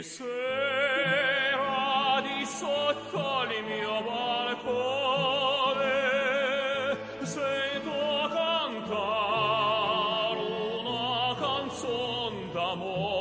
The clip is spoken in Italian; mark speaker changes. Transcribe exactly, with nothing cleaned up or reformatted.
Speaker 1: sera di sotto il mio balcone sento cantar una canzon d'amore.